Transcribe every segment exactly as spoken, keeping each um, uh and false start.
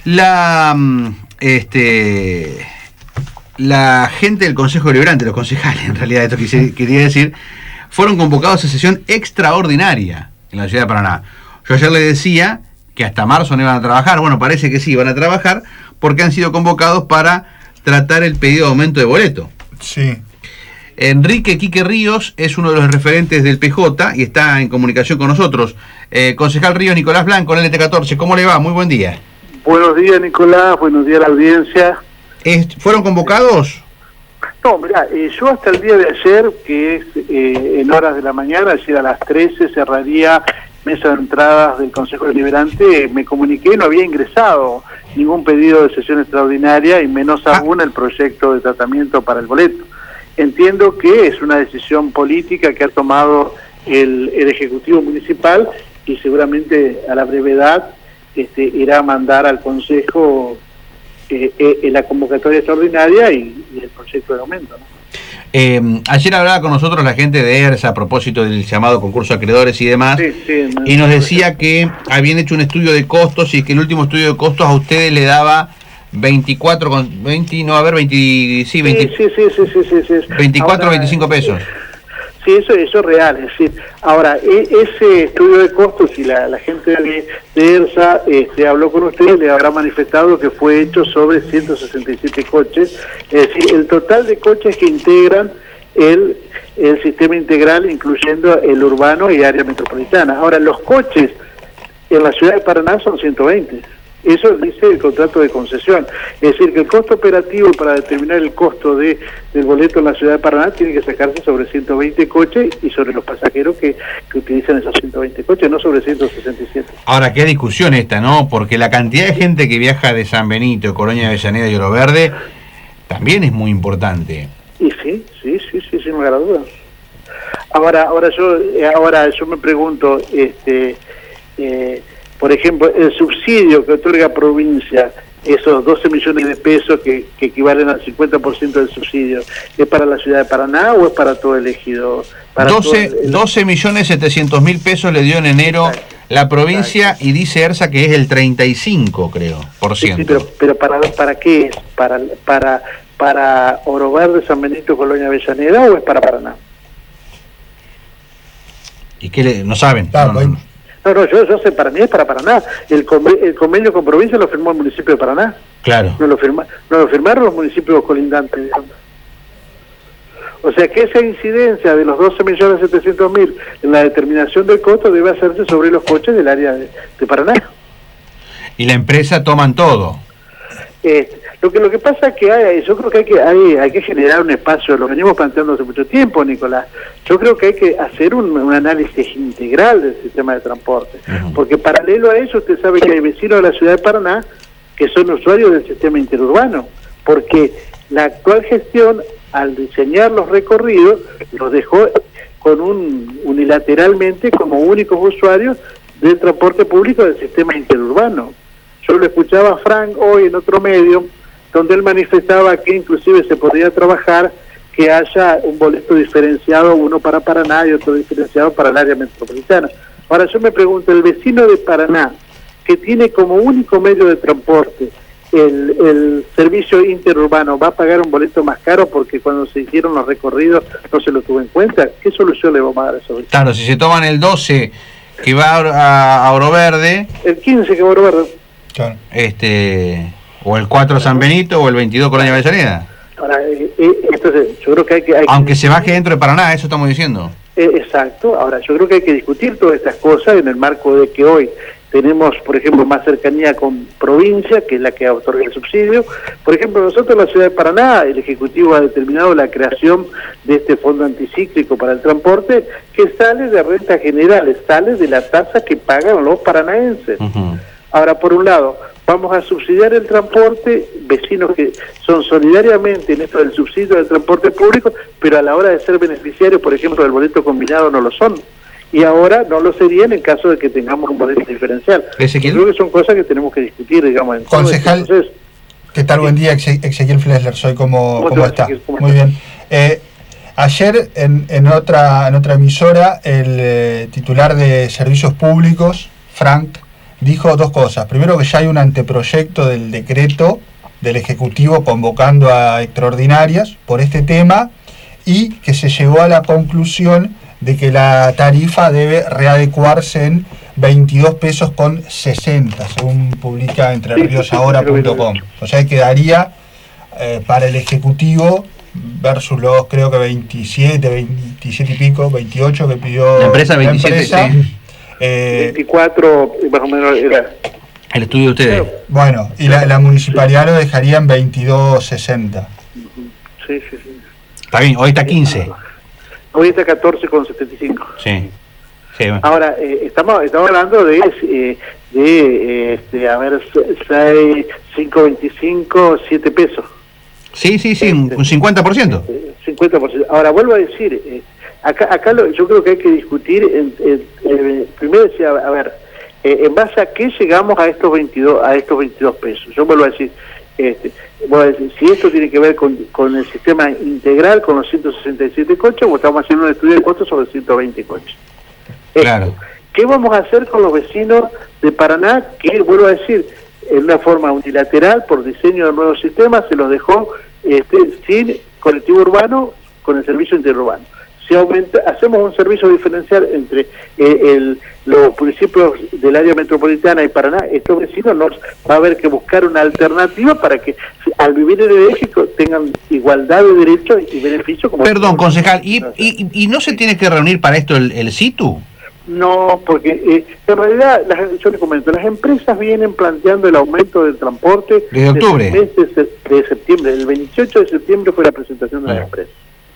La, este, la gente del Consejo Deliberante, los concejales, en realidad, esto quise, quería decir, fueron convocados a sesión extraordinaria en la ciudad de Paraná. Yo ayer le decía que hasta marzo no iban a trabajar. Bueno, parece que sí, van a trabajar porque han sido convocados para tratar el pedido de aumento de boleto. Sí. Enrique Quique Ríos es uno de los referentes del P J y está en comunicación con nosotros. Eh, concejal Ríos, Nicolás Blanco, en el L T catorce, ¿cómo le va? Muy buen día. Buenos días, Nicolás, buenos días a la audiencia. ¿Fueron convocados? No, mirá, eh, yo hasta el día de ayer, que es eh, en horas de la mañana, es decir, a las trece cerraría mesa de entradas del Consejo Deliberante, me comuniqué, no había ingresado ningún pedido de sesión extraordinaria y menos aún el proyecto de tratamiento para el boleto. Entiendo que es una decisión política que ha tomado el, el Ejecutivo Municipal y seguramente a la brevedad este, irá a mandar al Consejo eh, eh, la convocatoria extraordinaria y, y el proyecto de aumento, ¿no? Eh, ayer hablaba con nosotros la gente de ERSA a propósito del llamado concurso de acreedores y demás, sí, sí, no, y nos decía que habían hecho un estudio de costos y que el último estudio de costos a ustedes le daba veinticuatro, con veinte, no, a ver, veinte, sí, veinte, sí, sí, sí, sí, sí, sí, sí. veinticuatro, Ahora, veinticinco pesos. Sí, eso, eso es real, es decir, ahora, e, ese estudio de costos, si la, la gente de, de ERSA este, habló con ustedes, le habrá manifestado que fue hecho sobre ciento sesenta y siete coches, es decir, el total de coches que integran el, el sistema integral, incluyendo el urbano y área metropolitana. Ahora, los coches en la ciudad de Paraná son ciento veinte. Eso dice el contrato de concesión. Es decir, que el costo operativo para determinar el costo de, del boleto en la ciudad de Paraná tiene que sacarse sobre ciento veinte coches y sobre los pasajeros que, que utilizan esos ciento veinte coches, no sobre ciento sesenta y siete. Ahora, qué discusión esta, ¿no? Porque la cantidad de gente que viaja de San Benito, Colonia Avellaneda y Oro Verde también es muy importante. Y sí, sí, sí, sí, sin lugar a dudas. Ahora, ahora yo, ahora yo me pregunto, este... Eh, por ejemplo, el subsidio que otorga provincia, esos doce millones de pesos que, que equivalen al cincuenta por ciento del subsidio, ¿es para la ciudad de Paraná o es para todo el ejido? Para doce, todo el... doce millones setecientos mil pesos le dio en enero exacto, la provincia exacto. Y dice ERSA que es el treinta y cinco, creo, por ciento. Sí, sí, pero, pero para, ¿para qué es? ¿Para, para, para Oro Verde, San Benito, Colonia Avellaneda o es para Paraná? ¿Y qué le, no saben? Claro, no, no, no. No, no, yo, yo sé, para mí es para Paraná. El convenio, el convenio con provincia lo firmó el municipio de Paraná. Claro. No lo, firma, no lo firmaron los municipios colindantes, digamos. O sea que esa incidencia de los doce millones setecientos mil en la determinación del costo debe hacerse sobre los coches del área de, de Paraná. Y la empresa toman todo. Eh, lo que lo que pasa es que hay, yo creo que hay que hay, hay que generar un espacio, lo venimos planteando hace mucho tiempo, Nicolás. Yo creo que hay que hacer un, un análisis integral del sistema de transporte, uh-huh. Porque paralelo a eso usted sabe que hay vecinos de la ciudad de Paraná que son usuarios del sistema interurbano, porque la actual gestión al diseñar los recorridos los dejó con un unilateralmente como únicos usuarios del transporte público del sistema interurbano. Yo lo escuchaba a Frank hoy en otro medio, donde él manifestaba que inclusive se podría trabajar que haya un boleto diferenciado, uno para Paraná y otro diferenciado para el área metropolitana. Ahora yo me pregunto, el vecino de Paraná, que tiene como único medio de transporte el, el servicio interurbano, ¿va a pagar un boleto más caro porque cuando se hicieron los recorridos no se lo tuvo en cuenta? ¿Qué solución le vamos a dar a eso? Claro, si se toman el doce que va a, a Oro Verde... El quince que va a Oro Verde. Claro. Este, o el cuatro San Benito o el veintidós Colonia Avellaneda. Ahora, eh, eh, entonces, yo creo que hay que... Hay Aunque que... se baje dentro de Paraná, eso estamos diciendo. Eh, exacto. Ahora, yo creo que hay que discutir todas estas cosas en el marco de que hoy tenemos, por ejemplo, más cercanía con provincia, que es la que otorga el subsidio. Por ejemplo, nosotros en la ciudad de Paraná, el Ejecutivo ha determinado la creación de este fondo anticíclico para el transporte, que sale de rentas generales, sale de la tasa que pagan los paranaenses. Uh-huh. Ahora, por un lado, vamos a subsidiar el transporte, vecinos que son solidariamente en esto del subsidio del transporte público, pero a la hora de ser beneficiarios, por ejemplo, del boleto combinado no lo son. Y ahora no lo serían en caso de que tengamos un boleto diferencial. Ezequiel. Creo que son cosas que tenemos que discutir, digamos. En Concejal, Entonces, ¿qué tal? Sí. Buen día, Ezequiel Flesler, soy ¿cómo, ¿cómo, ¿cómo está? ¿Cómo Muy está? Bien. Eh, ayer en, en, otra, en otra emisora, el eh, titular de Servicios Públicos, Frank, dijo dos cosas. Primero, que ya hay un anteproyecto del decreto del Ejecutivo convocando a extraordinarias por este tema, y que se llegó a la conclusión de que la tarifa debe readecuarse en veintidós pesos con sesenta, según publica entre ríos ahora punto com. O sea, quedaría eh, para el Ejecutivo versus los, creo que veintisiete, veintisiete y pico, veintiocho que pidió la empresa, veintisiete, la empresa. Sí. Eh, veinticuatro más o menos era el estudio de ustedes. Bueno, y la, la municipalidad lo dejaría en veintidós sesenta. Sí, sí, sí. Está bien, hoy está quince. Hoy está catorce con setenta y cinco. Sí. Sí, bueno. Ahora, eh, estamos estamos hablando de, eh, de eh, este, a ver, seis, cinco veinticinco, siete pesos. Sí, sí, sí, un, un cincuenta por ciento. cincuenta por ciento. Ahora, vuelvo a decir, eh, acá acá lo, yo creo que hay que discutir, en, en, en, primero decía, a ver, eh, en base a qué llegamos a estos veintidós a estos veintidós pesos. Yo vuelvo a decir, este, voy a decir, si esto tiene que ver con, con el sistema integral, con los ciento sesenta y siete coches, o estamos haciendo un estudio de costos sobre ciento veinte coches. Claro. ¿Qué vamos a hacer con los vecinos de Paraná? Que, vuelvo a decir, en una forma unilateral, por diseño del nuevo sistema, se los dejó este, sin colectivo urbano con el servicio interurbano. Si aumenta, hacemos un servicio diferencial entre eh, el, los municipios del área metropolitana y Paraná, estos vecinos nos va a haber que buscar una alternativa para que al vivir en el eje tengan igualdad de derechos y beneficios. Como Perdón, concejal, ¿y, y, ¿y no se tiene que reunir para esto el, el SITU? No, porque eh, en realidad, las, yo les comento, las empresas vienen planteando el aumento del transporte desde octubre, desde de, de septiembre. El veintiocho de septiembre fue la presentación de las empresas.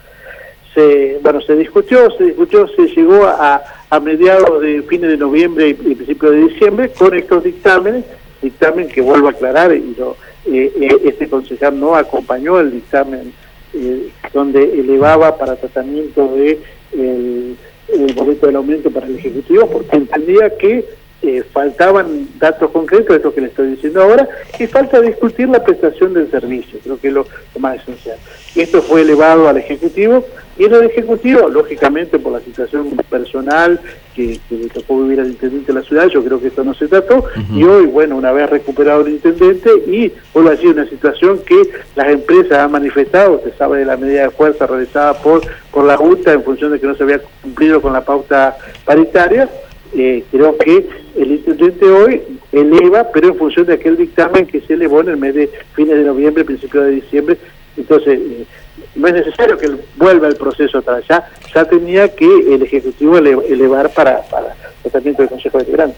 Se, bueno, se discutió, se discutió, se llegó a, a mediados de fines de noviembre y, y principios de diciembre con estos dictámenes, dictamen que vuelvo a aclarar, y lo, eh, eh, este concejal no acompañó el dictamen eh, donde elevaba para tratamiento de el, el boleto del aumento para el Ejecutivo, porque entendía que eh, faltaban datos concretos, esto que le estoy diciendo ahora, y falta discutir la prestación del servicio, creo que es lo, lo más esencial. Esto fue elevado al Ejecutivo, y en el Ejecutivo, lógicamente por la situación personal que, que le tocó vivir al intendente de la ciudad, yo creo que esto no se trató, uh-huh. Y hoy, bueno, una vez recuperado el intendente, y vuelvo a decir, una situación que las empresas han manifestado, usted sabe de la medida de fuerza realizada por, por la Junta en función de que no se había cumplido con la pauta paritaria. Eh, creo que el intendente hoy eleva, pero en función de aquel dictamen que se elevó en el mes de fines de noviembre, principios de diciembre. Entonces, eh, no es necesario que él vuelva el proceso atrás, ya, ya tenía que el Ejecutivo ele, elevar para, para el tratamiento del Consejo Deliberante.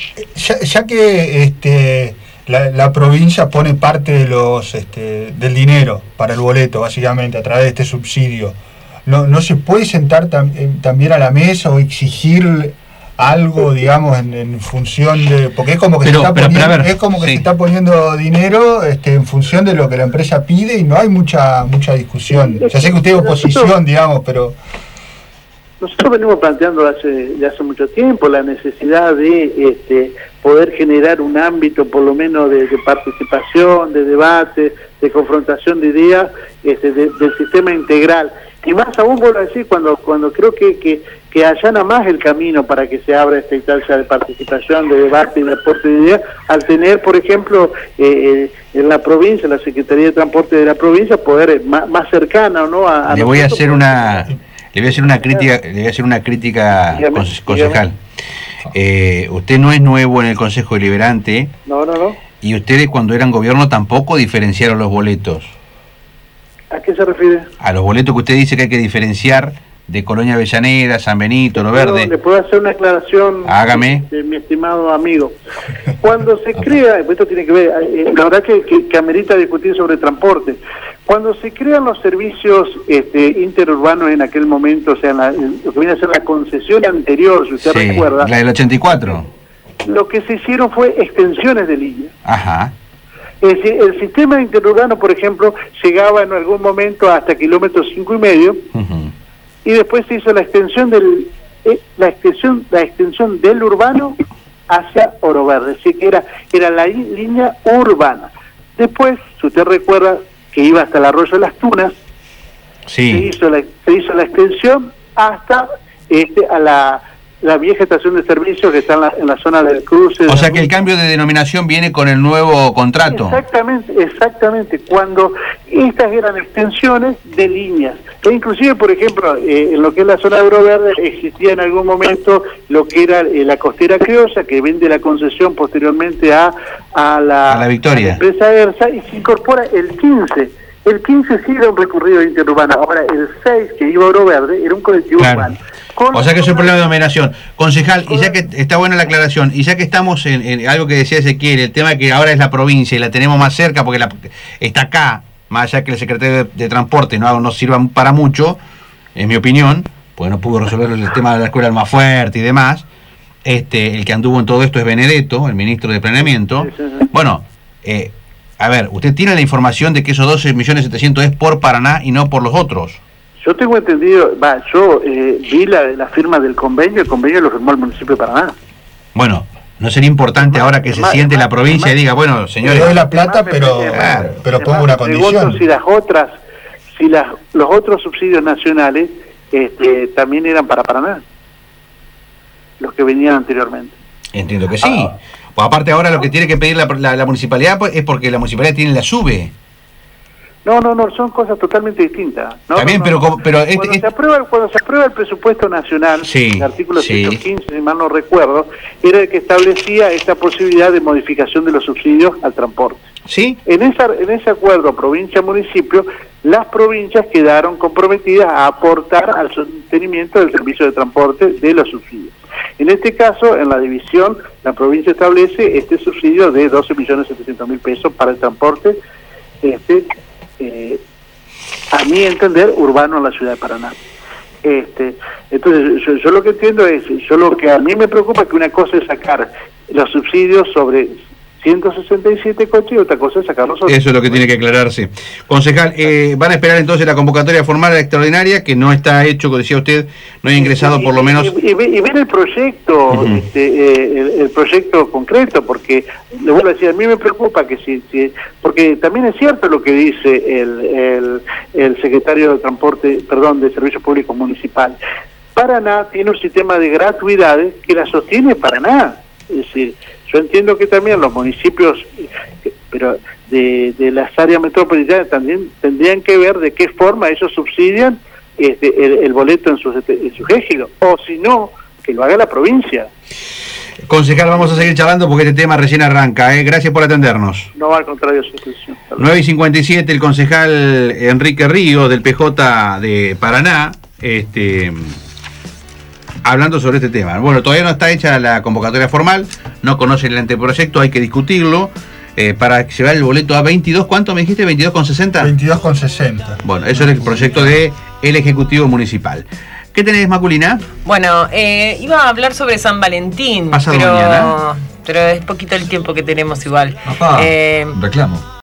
Ya, ya que este, la, la provincia pone parte de los este, del dinero para el boleto, básicamente, a través de este subsidio, ¿no, no se puede sentar tam, eh, también a la mesa o exigir algo, digamos, en, en función de, porque es como que pero, se está pero, poniendo, ver, es como que sí. se está poniendo dinero este, en función de lo que la empresa pide, y no hay mucha mucha discusión. Ya sé que usted es oposición, digamos, pero nosotros venimos planteando hace de hace mucho tiempo la necesidad de este, poder generar un ámbito, por lo menos, de, de participación, de debate, de confrontación de ideas, este, de, del sistema integral. Y más aún, vuelvo a decir, cuando cuando creo que, que, que allana más el camino para que se abra esta instancia de participación, de debate y de aporte de ideas, al tener, por ejemplo, eh, en la provincia, la Secretaría de Transporte de la provincia, poder más, más cercana, ¿no? A, a le voy a hacer una le voy a hacer una crítica, le voy a hacer una crítica, dígame, concejal. Eh, usted no es nuevo en el Consejo Deliberante. No, no, no. Y ustedes, cuando eran gobierno, tampoco diferenciaron los boletos. ¿A qué se refiere? A los boletos que usted dice que hay que diferenciar de Colonia Avellaneda, San Benito, Lo Verde. ¿Le puedo hacer una aclaración? Hágame. De, de mi estimado amigo. Cuando se crea, esto tiene que ver, eh, la verdad que, que, que amerita discutir sobre transporte. Cuando se crean los servicios este, interurbanos en aquel momento, o sea, en la, en, lo que viene a ser la concesión anterior, si usted sí, recuerda. La del ochenta y cuatro. Lo que se hicieron fue extensiones de línea. Ajá. Es decir, el sistema interurbano, por ejemplo, llegaba en algún momento hasta kilómetros cinco y medio, uh-huh. Y después se hizo la extensión del eh, la extensión la extensión del urbano hacia Oro Verde, así que era era la in, línea urbana. Después, si usted recuerda, que iba hasta el Arroyo de las Tunas, sí. se hizo la se hizo la extensión hasta este a la la vieja estación de servicio que está en la, en la zona del cruce. O de sea que el cambio de denominación viene con el nuevo contrato. Exactamente, exactamente, cuando estas eran extensiones de líneas. E inclusive, por ejemplo, eh, en lo que es la zona de Oro Verde existía en algún momento lo que era eh, la Costera Criolla, que vende la concesión posteriormente a, a, la, a la Victoria, a la empresa ERSA, y se incorpora el quince. El quince sí era un recorrido interurbano, ahora el seis, que iba a Oro Verde, era un colectivo claro. urbano. Con o sea que es un problema de numeración. Concejal, y ya que está buena la aclaración, y ya que estamos en, en algo que decía Ezequiel, el tema de que ahora es la provincia y la tenemos más cerca porque la, está acá, más allá que el secretario de, de Transporte no, no sirva para mucho, en mi opinión, porque no pudo resolver el tema de la escuela Almafuerte y demás, este, el que anduvo en todo esto es Benedetto, el ministro de Planeamiento. Sí, sí, sí. Bueno, eh, a ver, ¿usted tiene la información de que esos doce millones setecientos es por Paraná y no por los otros? Yo tengo entendido, va, yo eh, vi la, la firma del convenio, el convenio lo firmó el municipio de Paraná. Bueno, ¿no sería importante Además, ahora que se además, siente la además, provincia además, y diga, bueno, señores... Le doy la plata, Además, pero, además, claro, pero además, pongo una me pregunto condición. si las otras, si las, los otros subsidios nacionales este, también eran para Paraná, los que venían anteriormente. Entiendo que sí. Pues aparte ahora lo que tiene que pedir la, la, la municipalidad pues, es porque la municipalidad tiene la SUBE. No, no, no, son cosas totalmente distintas. ¿no? Está bien, no, pero, no. como- pero este- cuando, este- se aprueba, cuando se aprueba el presupuesto nacional, Sí, el artículo sí. ciento quince, si mal no recuerdo, era el que establecía esta posibilidad de modificación de los subsidios al transporte. ¿sí? En, esa, en ese acuerdo provincia-municipio, las provincias quedaron comprometidas a aportar al sostenimiento del servicio de transporte de los subsidios. En este caso, en la división, la provincia establece este subsidio de doce millones setecientos mil pesos para el transporte, este, eh, a mi entender, urbano en la ciudad de Paraná. Este, entonces, yo, yo lo que entiendo es, yo lo que a mí me preocupa es que una cosa es sacar los subsidios sobre ciento sesenta y siete coches y otra cosa es sacar los otros. Eso es lo que tiene que aclararse. Concejal, eh, van a esperar entonces la convocatoria formal extraordinaria, que no está hecho, como decía usted, no hay ingresado por lo menos... Y, y, y, y ver el proyecto, Uh-huh. este, eh, el, el proyecto concreto, porque, le vuelvo a decir, a mí me preocupa que si, si porque también es cierto lo que dice el, el, el secretario de Transporte, perdón, de Servicios Públicos Municipal. Paraná tiene un sistema de gratuidades que la sostiene Paraná. Es decir, yo entiendo que también los municipios, pero de, de las áreas metropolitanas también tendrían que ver de qué forma ellos subsidian este, el, el boleto en sus en sus ejidos, o si no, que lo haga la provincia. Concejal, vamos a seguir charlando porque este tema recién arranca. ¿eh? Gracias por atendernos. No, al contrario, su expresión. nueve y cincuenta y siete, el concejal Enrique Río del P J de Paraná, este, hablando sobre este tema. Bueno, todavía no está hecha la convocatoria formal, no conocen el anteproyecto, hay que discutirlo. Eh, para llevar el boleto a veintidós, ¿cuánto me dijiste? ¿veintidós con sesenta? veintidós con sesenta. Bueno, eso es el proyecto de el Ejecutivo Municipal. ¿Qué tenés, Maculina? Bueno, eh, iba a hablar sobre San Valentín, Pasado pero, mañana. pero es poquito el tiempo que tenemos igual. Papá, Eh, reclamo.